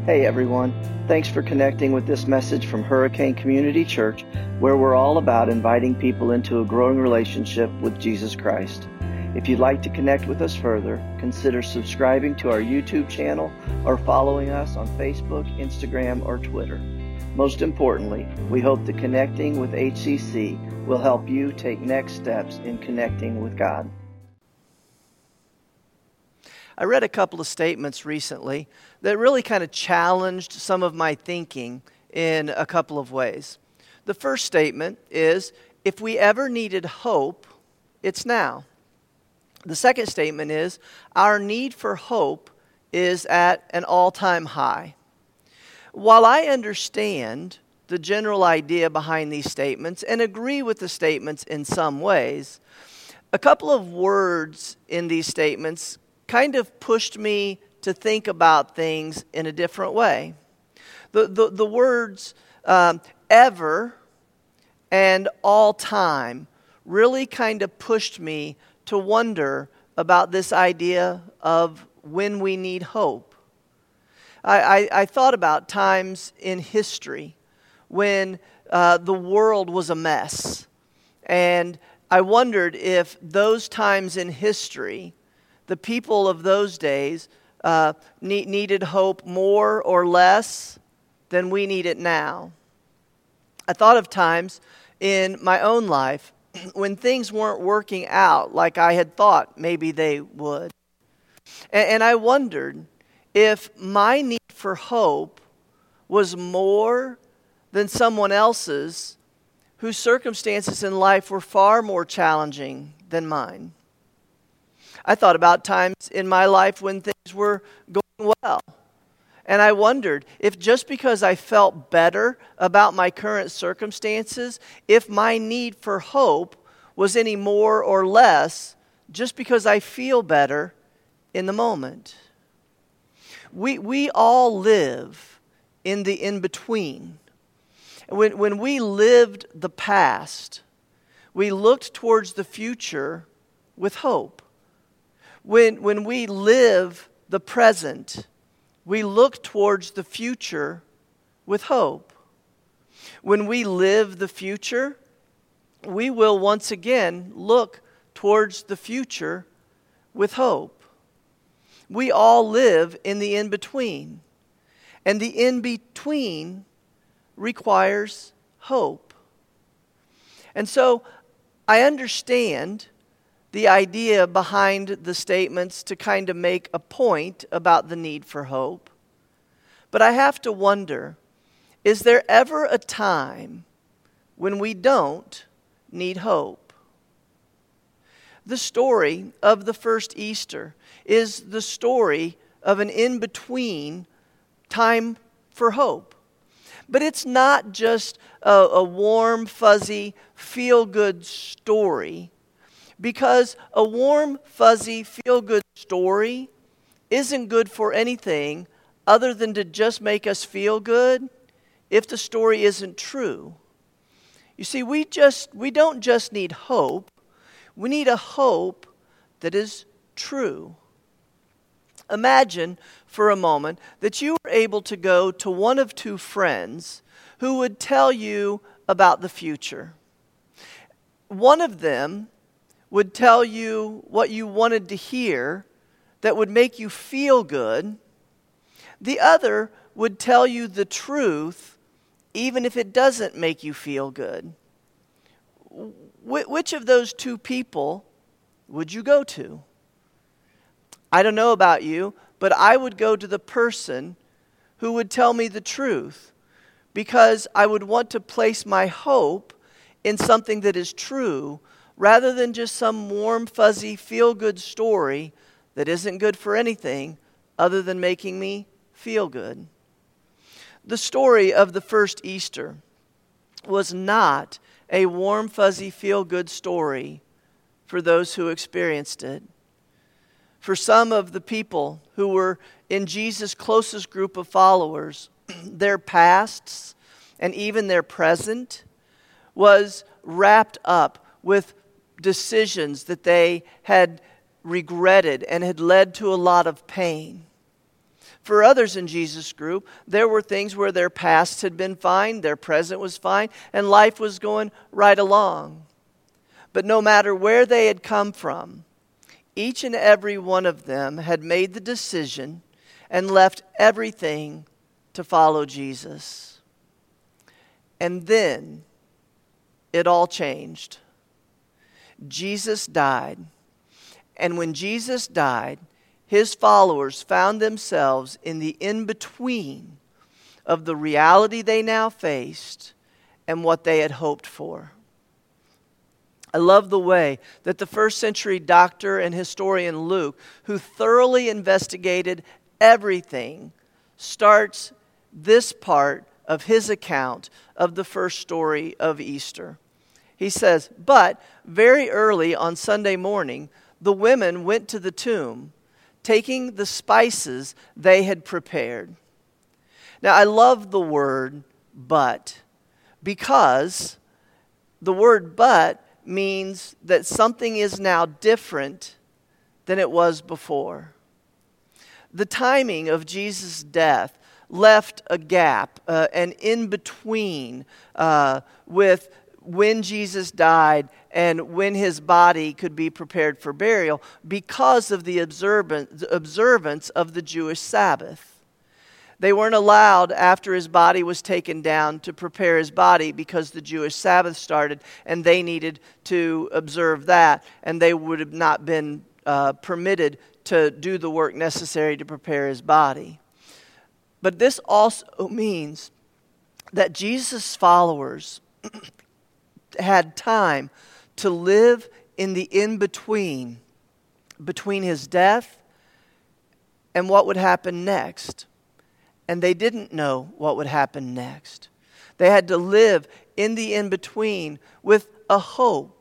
Hey everyone, thanks for connecting with this message from Hurricane Community Church, where we're all about inviting people into a growing relationship with Jesus Christ. If you'd like to connect with us further, consider subscribing to our YouTube channel or following us on Facebook, Instagram, or Twitter. Most importantly, we hope that connecting with HCC will help you take next steps in connecting with God. I read a couple of statements recently that really kind of challenged some of my thinking in a couple of ways. The first statement is, if we ever needed hope, it's now. The second statement is, our need for hope is at an all-time high. While I understand the general idea behind these statements and agree with the statements in some ways, a couple of words in these statements kind of pushed me to think about things in a different way. The words ever and all time really kind of pushed me to wonder about this idea of when we need hope. I thought about times in history when the world was a mess, and I wondered if those times in history, the people of those days needed hope more or less than we need it now. I thought of times in my own life when things weren't working out like I had thought maybe they would. And I wondered if my need for hope was more than someone else's whose circumstances in life were far more challenging than mine. I thought about times in my life when things were going well. And I wondered if just because I felt better about my current circumstances, if my need for hope was any more or less just because I feel better in the moment. We all live in the in-between. When we lived the past, we looked towards the future with hope. When we live the present, we look towards the future with hope. When we live the future, we will once again look towards the future with hope. We all live in the in-between, and the in-between requires hope. And so I understand the idea behind the statements to kind of make a point about the need for hope. But I have to wonder, is there ever a time when we don't need hope? The story of the first Easter is the story of an in-between time for hope. But it's not just a warm, fuzzy, feel-good story. Because a warm, fuzzy, feel-good story isn't good for anything other than to just make us feel good if the story isn't true. You see, we don't just need hope. We need a hope that is true. Imagine for a moment that you were able to go to one of two friends who would tell you about the future. One of them would tell you what you wanted to hear that would make you feel good. The other would tell you the truth even if it doesn't make you feel good. Which of those two people would you go to? I don't know about you, but I would go to the person who would tell me the truth, because I would want to place my hope in something that is true rather than just some warm, fuzzy, feel-good story that isn't good for anything other than making me feel good. The story of the first Easter was not a warm, fuzzy, feel-good story for those who experienced it. For some of the people who were in Jesus' closest group of followers, their pasts and even their present was wrapped up with decisions that they had regretted and had led to a lot of pain. For others in Jesus' group, there were things where their past had been fine, their present was fine, and life was going right along. But no matter where they had come from, each and every one of them had made the decision and left everything to follow Jesus. And then it all changed. Jesus died. And when Jesus died, his followers found themselves in the in-between of the reality they now faced and what they had hoped for. I love the way that the first century doctor and historian Luke, who thoroughly investigated everything, starts this part of his account of the first story of Easter. He says, "But very early on Sunday morning, the women went to the tomb, taking the spices they had prepared." Now, I love the word "but," because the word "but" means that something is now different than it was before. The timing of Jesus' death left a gap, an in-between with when Jesus died and when his body could be prepared for burial because of the observance of the Jewish Sabbath. They weren't allowed, after his body was taken down, to prepare his body because the Jewish Sabbath started and they needed to observe that, and they would have not been permitted to do the work necessary to prepare his body. But this also means that Jesus' followers had time to live in the in-between, between his death and what would happen next. And they didn't know what would happen next. They had to live in the in-between with a hope.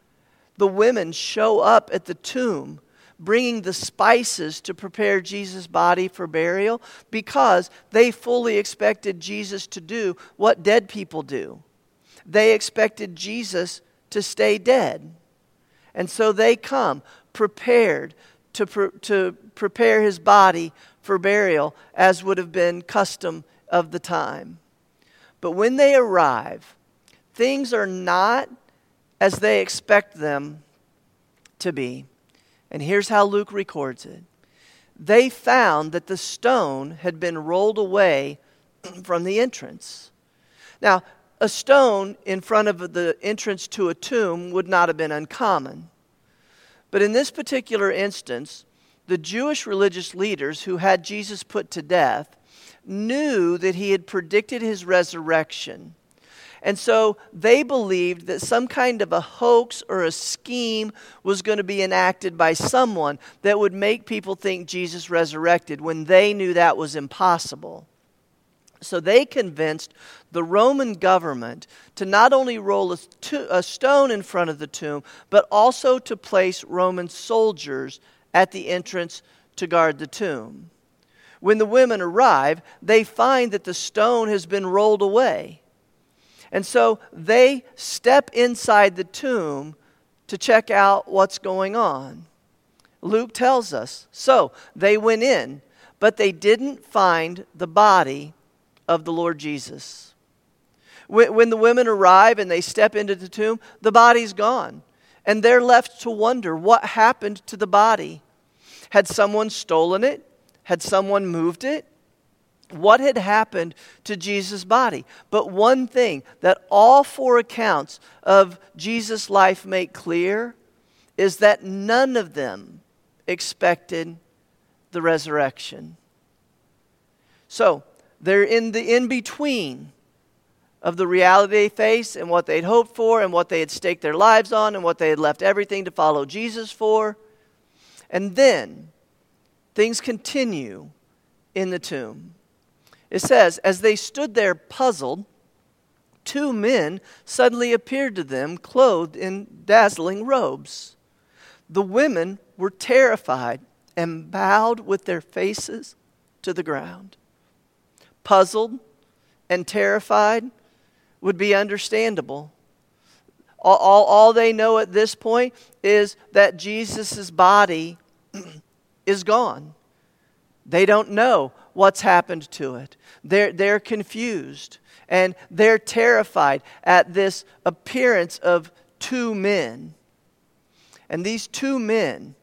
The women show up at the tomb bringing the spices to prepare Jesus' body for burial because they fully expected Jesus to do what dead people do. They expected Jesus to stay dead. And so they come prepared to prepare his body for burial, as would have been custom of the time. But when they arrive, things are not as they expect them to be. And here's how Luke records it. They found that the stone had been rolled away from the entrance. Now, a stone in front of the entrance to a tomb would not have been uncommon. But in this particular instance, the Jewish religious leaders who had Jesus put to death knew that he had predicted his resurrection. And so they believed that some kind of a hoax or a scheme was going to be enacted by someone that would make people think Jesus resurrected when they knew that was impossible. So they convinced the Roman government to not only roll a stone in front of the tomb, but also to place Roman soldiers at the entrance to guard the tomb. When the women arrive, they find that the stone has been rolled away. And so they step inside the tomb to check out what's going on. Luke tells us, so they went in, but they didn't find the body of the Lord Jesus. When the women arrive and they step into the tomb, the body's gone. And they're left to wonder what happened to the body. Had someone stolen it? Had someone moved it? What had happened to Jesus' body? But one thing that all four accounts of Jesus' life make clear is that none of them expected the resurrection. So, they're in the in-between of the reality they face and what they'd hoped for and what they had staked their lives on and what they had left everything to follow Jesus for. And then things continue in the tomb. It says, as they stood there puzzled, two men suddenly appeared to them clothed in dazzling robes. The women were terrified and bowed with their faces to the ground. Puzzled and terrified would be understandable. All they know at this point is that Jesus' body is gone. They don't know what's happened to it. They're confused and they're terrified at this appearance of two men. And these two men,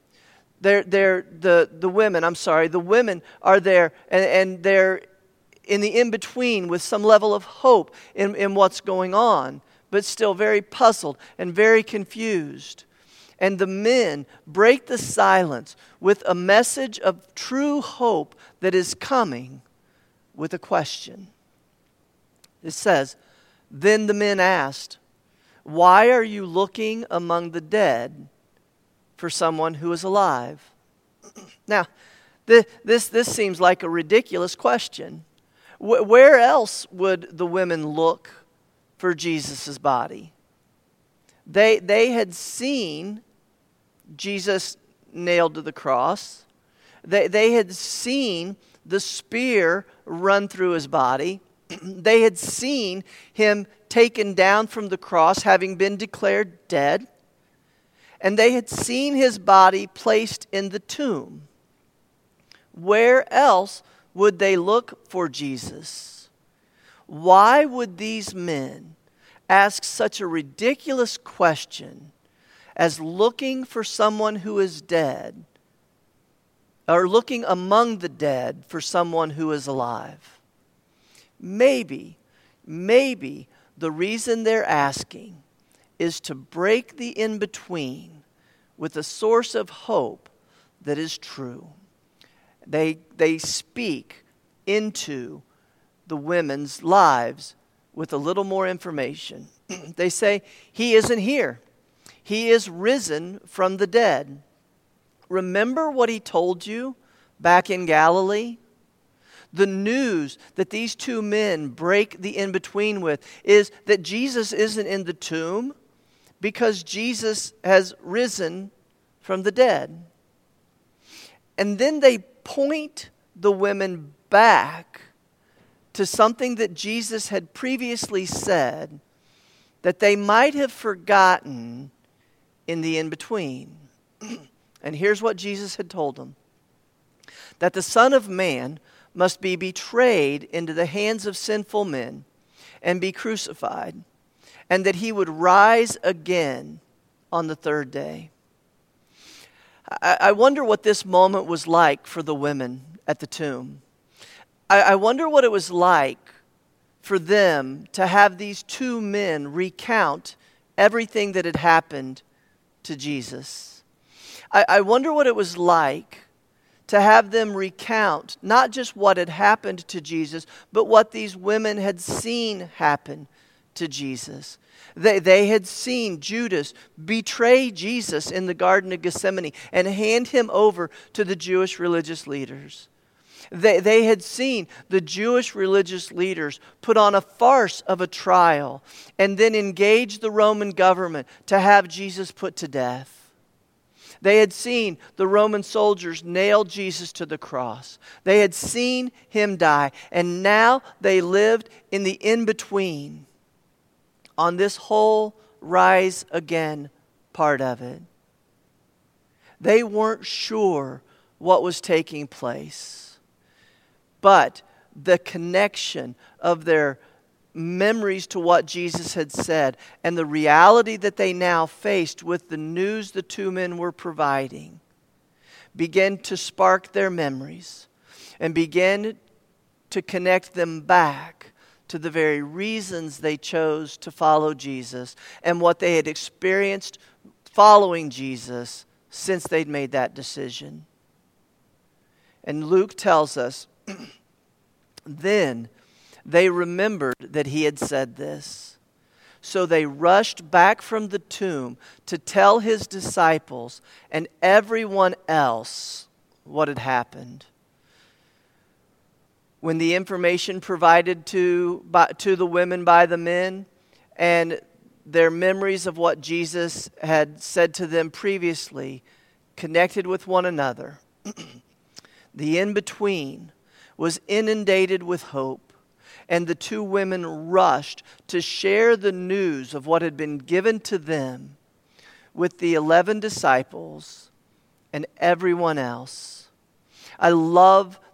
the women are there and they're in the in-between with some level of hope in what's going on, but still very puzzled and very confused. And the men break the silence with a message of true hope that is coming with a question. It says, "Then the men asked, 'Why are you looking among the dead for someone who is alive?'" Now, this seems like a ridiculous question. Where else would the women look for Jesus' body? They had seen Jesus nailed to the cross. They had seen the spear run through his body. They had seen him taken down from the cross, having been declared dead. And they had seen his body placed in the tomb. Where else would they look for Jesus? Why would these men ask such a ridiculous question as looking for someone who is dead, or looking among the dead for someone who is alive? Maybe the reason they're asking is to break the in-between with a source of hope that is true. They speak into the women's lives with a little more information. They say, "He isn't here. He is risen from the dead. Remember what he told you back in Galilee?" The news that these two men break the in-between with is that Jesus isn't in the tomb because Jesus has risen from the dead. And then they point the women back to something that Jesus had previously said that they might have forgotten in the in-between. And here's what Jesus had told them: that the Son of Man must be betrayed into the hands of sinful men and be crucified, and that he would rise again on the third day. I wonder what this moment was like for the women at the tomb. I wonder what it was like for them to have these two men recount everything that had happened to Jesus. I wonder what it was like to have them recount not just what had happened to Jesus, but what these women had seen happen to Jesus. They had seen Judas betray Jesus in the Garden of Gethsemane and hand him over to the Jewish religious leaders. They had seen the Jewish religious leaders put on a farce of a trial and then engage the Roman government to have Jesus put to death. They had seen the Roman soldiers nail Jesus to the cross. They had seen him die, and now they lived in the in-between on this whole rise again part of it. They weren't sure what was taking place, but the connection of their memories to what Jesus had said and the reality that they now faced with the news the two men were providing began to spark their memories and began to connect them back to the very reasons they chose to follow Jesus and what they had experienced following Jesus since they'd made that decision. And Luke tells us, then they remembered that he had said this. So they rushed back from the tomb to tell his disciples and everyone else what had happened. When the information provided to the women by the men and their memories of what Jesus had said to them previously connected with one another, the in-between was inundated with hope. And the two women rushed to share the news of what had been given to them with the 11 disciples and everyone else. I love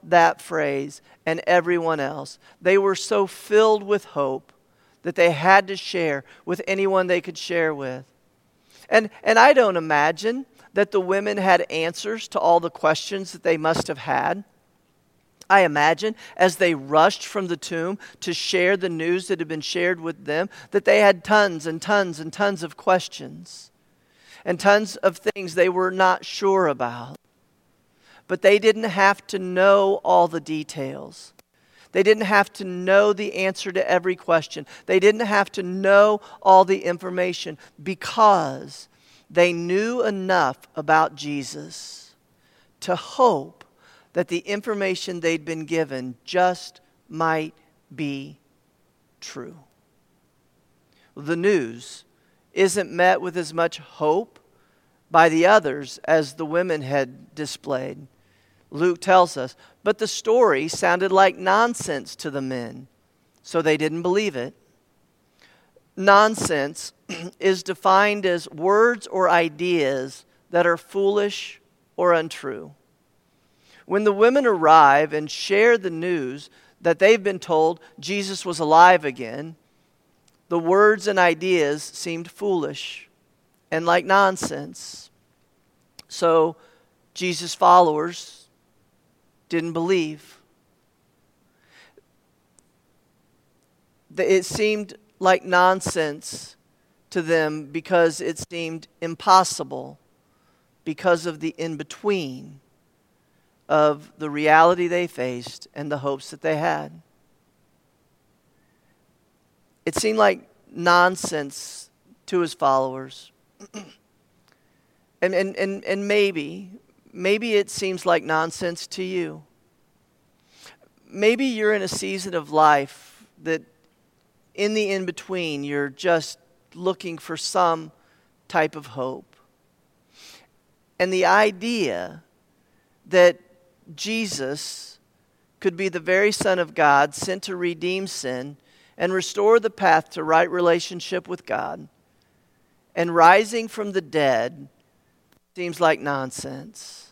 that phrase and everyone else. They were so filled with hope that they had to share with anyone they could share with. And I don't imagine that the women had answers to all the questions that they must have had. I imagine as they rushed from the tomb to share the news that had been shared with them, that they had tons and tons and tons of questions and tons of things they were not sure about. But they didn't have to know all the details. They didn't have to know the answer to every question. They didn't have to know all the information because they knew enough about Jesus to hope that the information they'd been given just might be true. The news isn't met with as much hope by the others as the women had displayed. Luke tells us, but the story sounded like nonsense to the men, so they didn't believe it. Nonsense is defined as words or ideas that are foolish or untrue. When the women arrive and share the news that they've been told Jesus was alive again, the words and ideas seemed foolish and like nonsense. So Jesus' followers didn't believe. It seemed like nonsense to them because it seemed impossible because of the in-between of the reality they faced and the hopes that they had. It seemed like nonsense to his followers. And maybe it seems like nonsense to you. Maybe you're in a season of life that in the in-between you're just looking for some type of hope. And the idea that Jesus could be the very Son of God sent to redeem sin and restore the path to right relationship with God and rising from the dead seems like nonsense.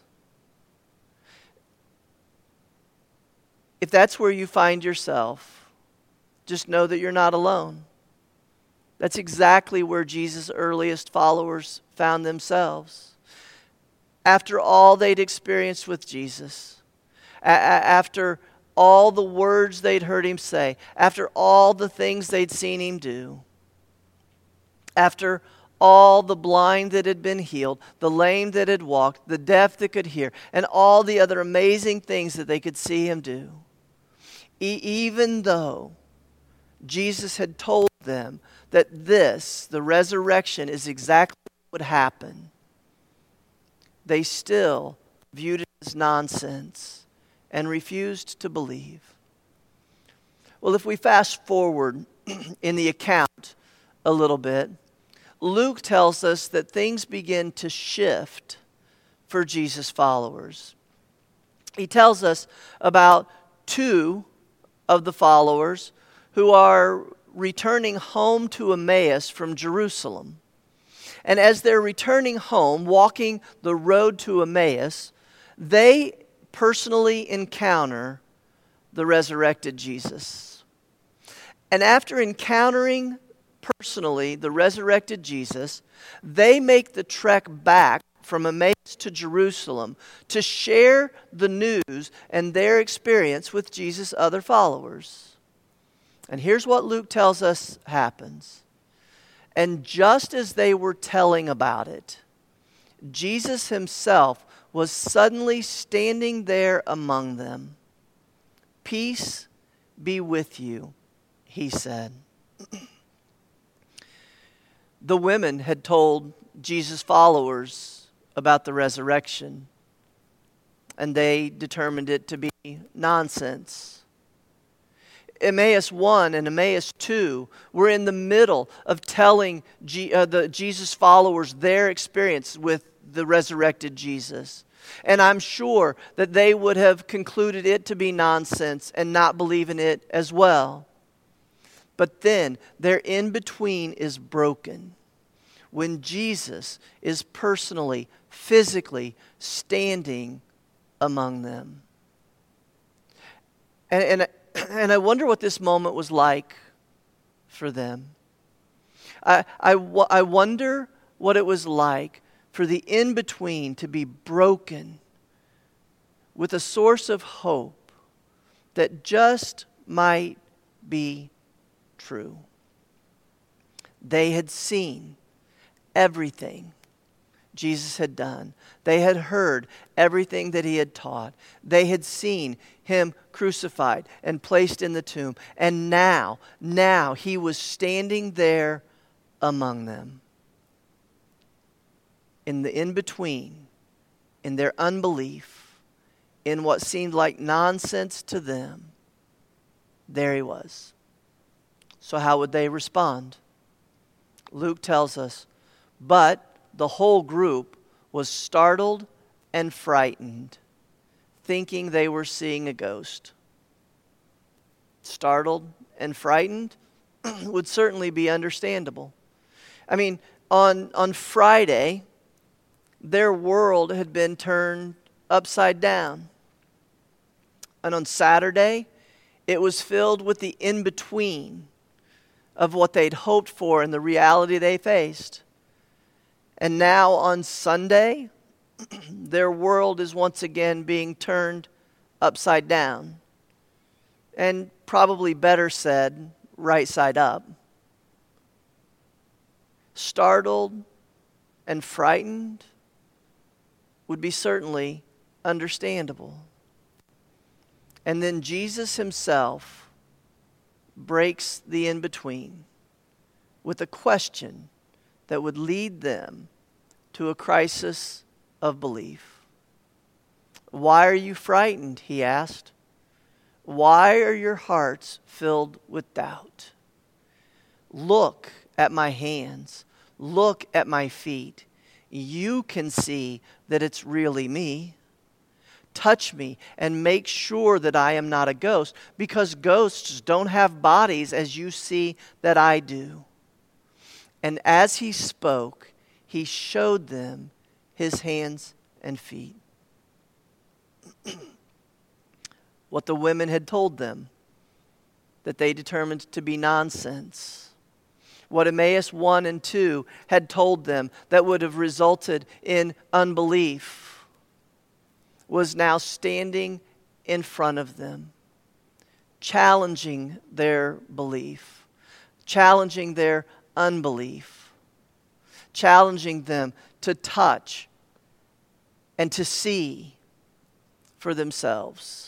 If that's where you find yourself, just know that you're not alone. That's exactly where Jesus' earliest followers found themselves. After all they'd experienced with Jesus, after all the words they'd heard him say, after all the things they'd seen him do, after all the blind that had been healed, the lame that had walked, the deaf that could hear, and all the other amazing things that they could see him do, even though Jesus had told them that this, the resurrection, is exactly what would happen, they still viewed it as nonsense and refused to believe. Well, if we fast forward in the account a little bit, Luke tells us that things begin to shift for Jesus' followers. He tells us about two of the followers who are returning home to Emmaus from Jerusalem. And as they're returning home, walking the road to Emmaus, they personally encounter the resurrected Jesus. And after encountering personally the resurrected Jesus, they make the trek back from Emmaus to Jerusalem to share the news and their experience with Jesus' other followers. And here's what Luke tells us happens. And just as they were telling about it, Jesus himself was suddenly standing there among them. "Peace be with you," he said. The women had told Jesus' followers about the resurrection, and they determined it to be nonsense. Emmaus 1 and Emmaus 2 were in the middle of telling the Jesus followers their experience with the resurrected Jesus. And I'm sure that they would have concluded it to be nonsense and not believe in it as well. But then their in-between is broken when Jesus is personally, physically standing among them. And I wonder what this moment was like for them. I wonder what it was like for the in-between to be broken with a source of hope that just might be true. They had seen everything Jesus had done. They had heard everything that he had taught. They had seen him crucified and placed in the tomb. And now he was standing there among them. In the in-between, in their unbelief, in what seemed like nonsense to them, there he was. So how would they respond? Luke tells us, but the whole group was startled and frightened, thinking they were seeing a ghost. Startled and frightened would certainly be understandable. I mean, on Friday, their world had been turned upside down. And on Saturday, it was filled with the in-between of what they'd hoped for and the reality they faced. And now on Sunday, their world is once again being turned upside down. And probably better said, right side up. Startled and frightened would be certainly understandable. And then Jesus himself breaks the in-between with a question that would lead them to a crisis of belief. Why are you frightened? He asked. Why are your hearts filled with doubt? Look at my hands. Look at my feet. You can see that it's really me. Touch me and make sure that I am not a ghost, because ghosts don't have bodies as you see that I do. And as he spoke, he showed them his hands and feet. What the women had told them, that they determined to be nonsense. What Emmaus 1 and 2 had told them that would have resulted in unbelief, was now standing in front of them, challenging their belief, challenging their unbelief, challenging them to touch and to see for themselves.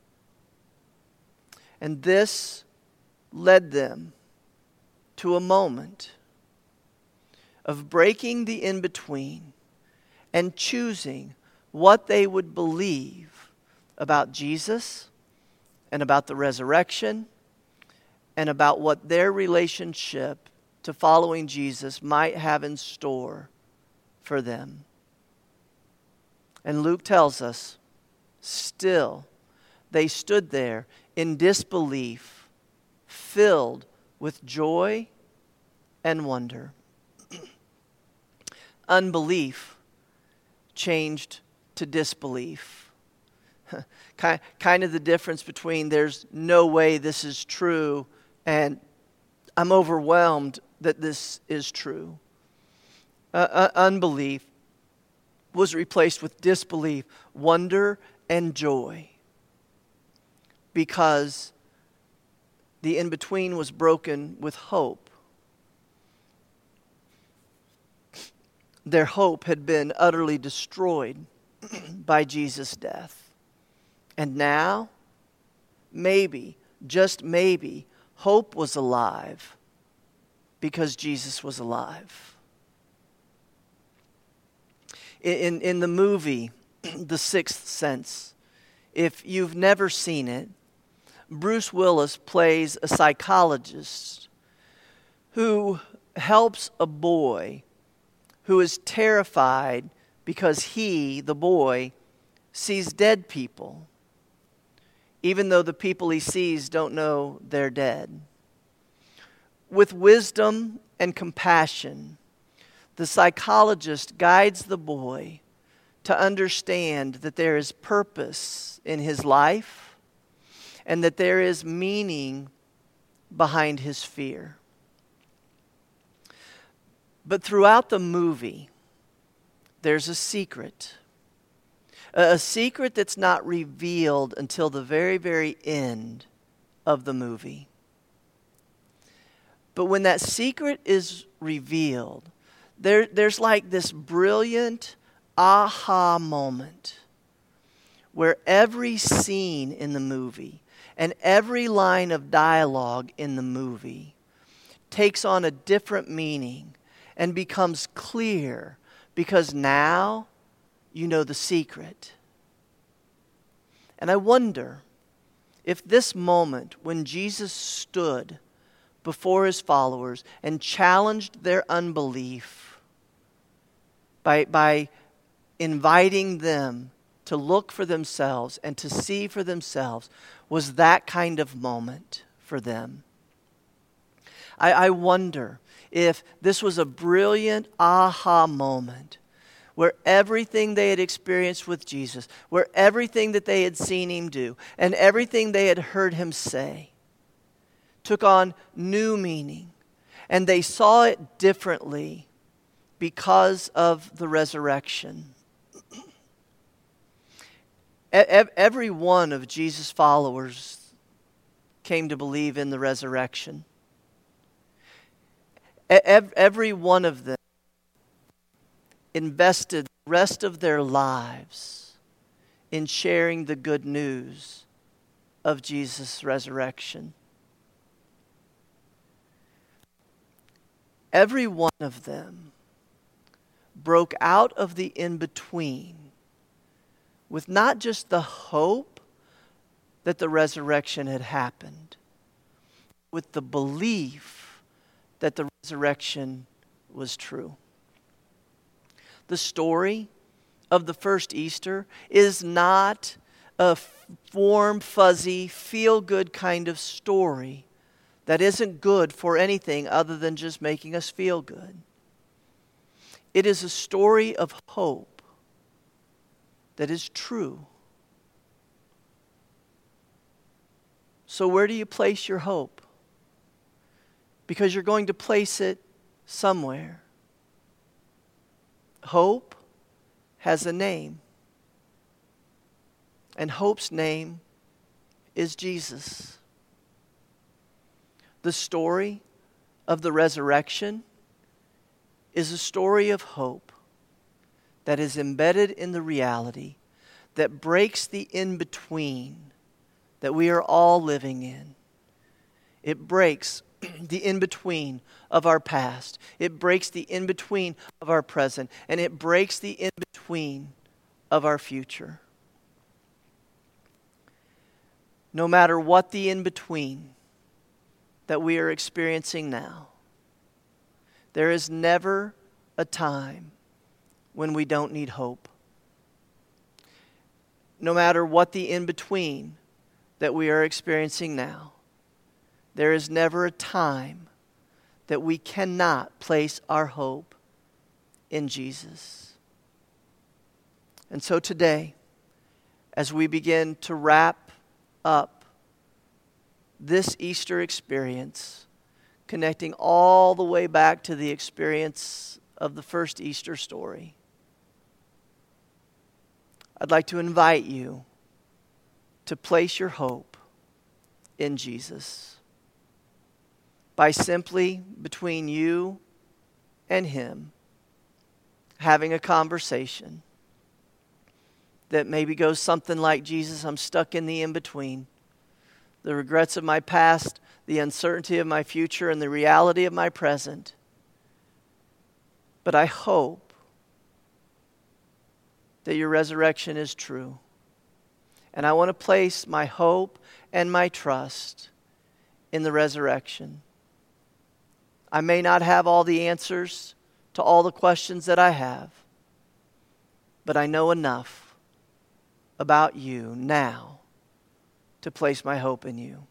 And this led them to a moment of breaking the in-between and choosing what they would believe about Jesus and about the resurrection and about what their relationship to following Jesus might have in store for them. And Luke tells us, still, they stood there in disbelief, filled with joy and wonder. Unbelief changed to disbelief. Kind of the difference between there's no way this is true and I'm overwhelmed that this is true. Unbelief was replaced with disbelief, wonder, and joy, because the in-between was broken with hope. Their hope had been utterly destroyed by Jesus' death. And now, maybe, just maybe, hope was alive because Jesus was alive. In the movie, The Sixth Sense, if you've never seen it, Bruce Willis plays a psychologist who helps a boy who is terrified because he, the boy, sees dead people, even though the people he sees don't know they're dead. With wisdom and compassion, the psychologist guides the boy to understand that there is purpose in his life and that there is meaning behind his fear. But throughout the movie, there's a secret. A secret that's not revealed until the very, very end of the movie. But when that secret is revealed, there's like this brilliant aha moment where every scene in the movie and every line of dialogue in the movie takes on a different meaning and becomes clear because now you know the secret. And I wonder if this moment when Jesus stood before his followers and challenged their unbelief by inviting them to look for themselves and to see for themselves was that kind of moment for them. I wonder if this was a brilliant aha moment where everything they had experienced with Jesus, where everything that they had seen him do, and everything they had heard him say took on new meaning, and they saw it differently because of the resurrection. Every one of Jesus' followers came to believe in the resurrection. Every one of them invested the rest of their lives in sharing the good news of Jesus' resurrection. Every one of them broke out of the in-between with not just the hope that the resurrection had happened, with the belief that the resurrection was true. The story of the first Easter is not a warm, fuzzy, feel-good kind of story that isn't good for anything other than just making us feel good. It is a story of hope that is true. So where do you place your hope? Because you're going to place it somewhere. Hope has a name. And hope's name is Jesus. The story of the resurrection is a story of hope that is embedded in the reality that breaks the in-between that we are all living in. It breaks the in-between of our past. It breaks the in-between of our present. And it breaks the in-between of our future. No matter what the in-between that we are experiencing now, there is never a time when we don't need hope. No matter what the in-between that we are experiencing now, there is never a time that we cannot place our hope in Jesus. And so today, as we begin to wrap up this Easter experience, connecting all the way back to the experience of the first Easter story, I'd like to invite you to place your hope in Jesus by simply, between you and Him, having a conversation that maybe goes something like, Jesus, I'm stuck in the in-between. The regrets of my past, the uncertainty of my future, and the reality of my present. But I hope that your resurrection is true. And I want to place my hope and my trust in the resurrection. I may not have all the answers to all the questions that I have, but I know enough about you now to place my hope in you.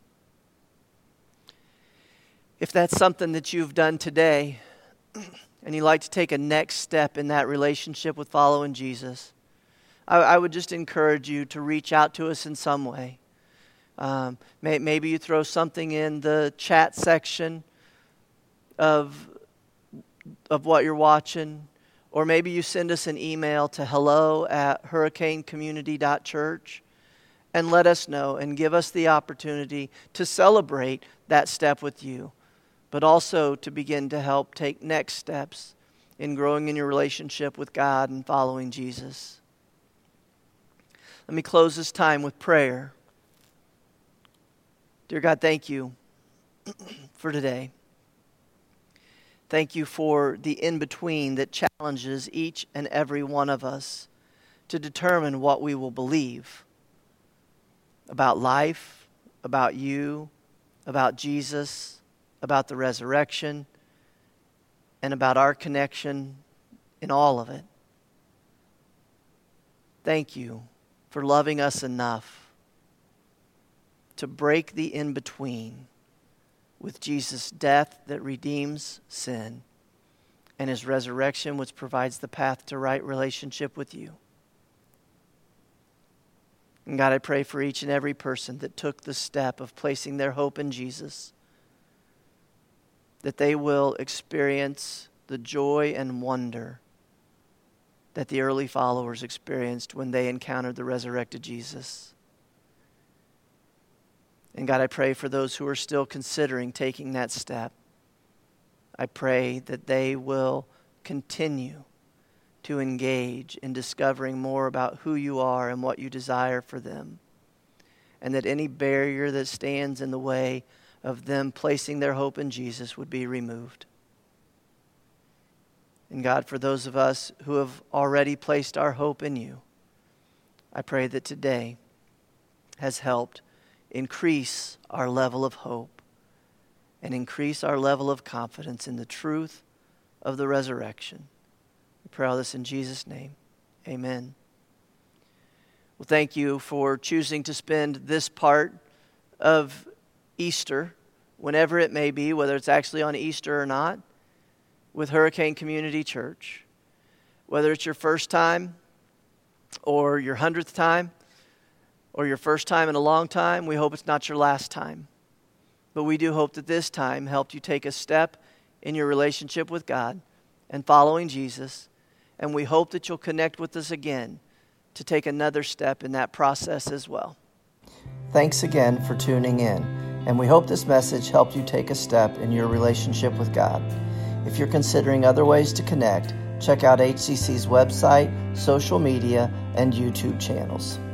If that's something that you've done today and you'd like to take a next step in that relationship with following Jesus, I would just encourage you to reach out to us in some way. Maybe you throw something in the chat section of what you're watching, or maybe you send us an email to hello@hurricanecommunity.church and let us know and give us the opportunity to celebrate that step with you, but also to begin to help take next steps in growing in your relationship with God and following Jesus. Let me close this time with prayer. Dear God, thank you for today. Thank you for the in-between that challenges each and every one of us to determine what we will believe about life, about you, about Jesus, about the resurrection, and about our connection in all of it. Thank you for loving us enough to break the in-between with Jesus' death that redeems sin and His resurrection which provides the path to right relationship with you. And God, I pray for each and every person that took the step of placing their hope in Jesus, that they will experience the joy and wonder that the early followers experienced when they encountered the resurrected Jesus. And God, I pray for those who are still considering taking that step. I pray that they will continue to engage in discovering more about who you are and what you desire for them. And that any barrier that stands in the way of them placing their hope in Jesus would be removed. And God, for those of us who have already placed our hope in you, I pray that today has helped increase our level of hope and increase our level of confidence in the truth of the resurrection. We pray all this in Jesus' name. Amen. Well, thank you for choosing to spend this part of Easter, whenever it may be, whether it's actually on Easter or not, with Hurricane Community Church. Whether it's your first time or your 100th time or your first time in a long time, we hope it's not your last time. But we do hope that this time helped you take a step in your relationship with God and following Jesus. And we hope that you'll connect with us again to take another step in that process as well. Thanks again for tuning in. And we hope this message helped you take a step in your relationship with God. If you're considering other ways to connect, check out HCC's website, social media, and YouTube channels.